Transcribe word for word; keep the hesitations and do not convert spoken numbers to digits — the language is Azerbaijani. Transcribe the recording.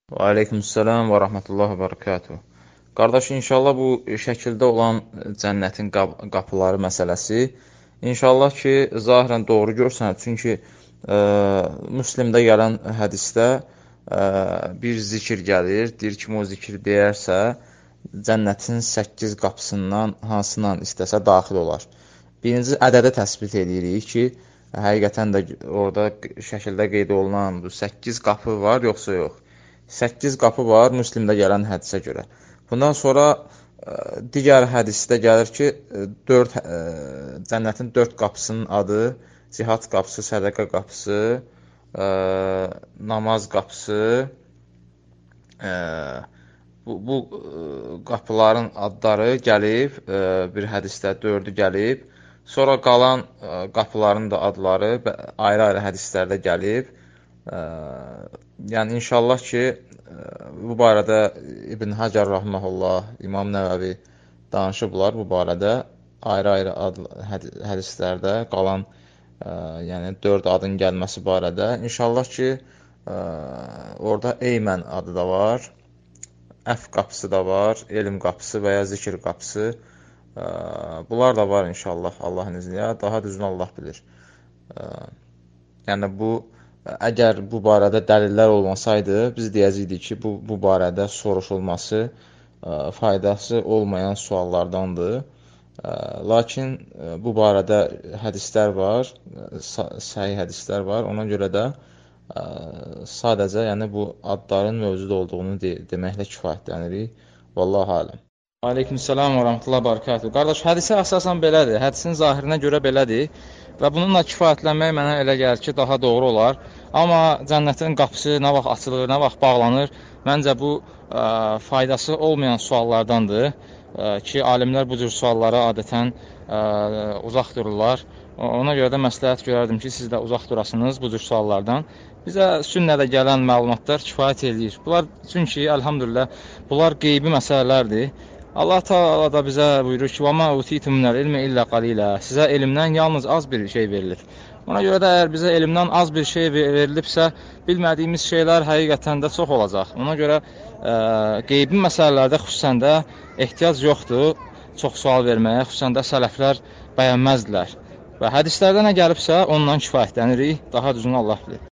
Və aleykümssalam və rəhmətullahi və bərəkatuhu. Qardaş, inşallah bu şəkildə olan cənnətin qap qapıları məsələsi, inşallah ki, zahirən doğru görsənir. Çünki ə, Müslimdə gələn hədisdə ə, bir zikir gəlir, deyir ki, o zikir deyərsə, cənnətin səkkiz qapısından hansından istəsə daxil olar. Birinci ədədə təsbit edirik ki, həqiqətən də orada şəkildə qeyd olunan bu səkkiz qapı var, yoxsa yox. səkkiz qapı var Müslimdə gələn hədisə görə. Bundan sonra ə, digər hədisdə gəlir ki, dörd, ə, cənnətin dörd qapısının adı cihad qapısı, sədəqə qapısı, ə, namaz qapısı, ə, bu, bu qapıların adları gəlib, ə, bir hədisdə dördü gəlib. Sonra qalan ə, qapıların da adları ayrı-ayrı hədislərdə gəlib. Ə, yəni inşallah ki, bu barədə İbn Həcər Rəhməhullah, İmam Nəvəvi danışıblar bu barədə ayrı-ayrı hədislərdə qalan ə, yəni dörd adın gəlməsi barədə. İnşallah ki, ə, orada Eymən adı da var, Əf qapısı da var, elm qapısı və ya zikir qapısı. Ə, bunlar da var inşallah Allahın izni ilə. Daha düzünü Allah bilir. Ə, yəni bu Əgər bu barədə dəlillər olmasaydı, biz deyəcəkdik ki, bu, bu barədə soruşulması ə, faydası olmayan suallardandır. Ə, lakin ə, bu barədə hədislər var, səhih hədislər var. Ona görə də ə, sadəcə yəni, bu adların mövcud olduğunu de deməklə kifayətlənirik. Vallahu aləm. Aleykümselam və rəhmətullahi və bərəkatuhu. Qardaş, hədisə əsasən belədir. Hədisin zahirinə görə belədir. Və bununla kifayətlənmək mənə elə gəlir ki, daha doğru olar. Amma cənnətin qapısı nə vaxt açılır, nə vaxt bağlanır, məncə bu ə, faydası olmayan suallardandır ə, ki, alimlər bu cür suallara adətən ə, uzaq dururlar. Ona görə də məsləhət görərdim ki, siz də uzaq durasınız bu cür suallardan. Bizə sünnədə gələn məlumatlar kifayət edir. Bunlar, çünki, əlhamdülillah, bunlar qeybi məsələlərdir. Allah Teala da bizə buyurur ki, وَمَا أُوتِيتُمْ مِنَ الْعِلْمِ إِلَّا قَلِيلًا. Sizə elmdən yalnız az bir şey verilir. Ona görə də əgər bizə elmdən az bir şey verilibsə, bilmədiyimiz şeylər həqiqətən də çox olacaq. Ona görə ə, qeybi məsələlərdə xüsusən də ehtiyac yoxdur çox sual verməyə, xüsusən də sələflər bəyənməzdilər. Və hədislərdə nə gəlibsə, ondan kifayətlənirik, daha düzünü Allah bilir.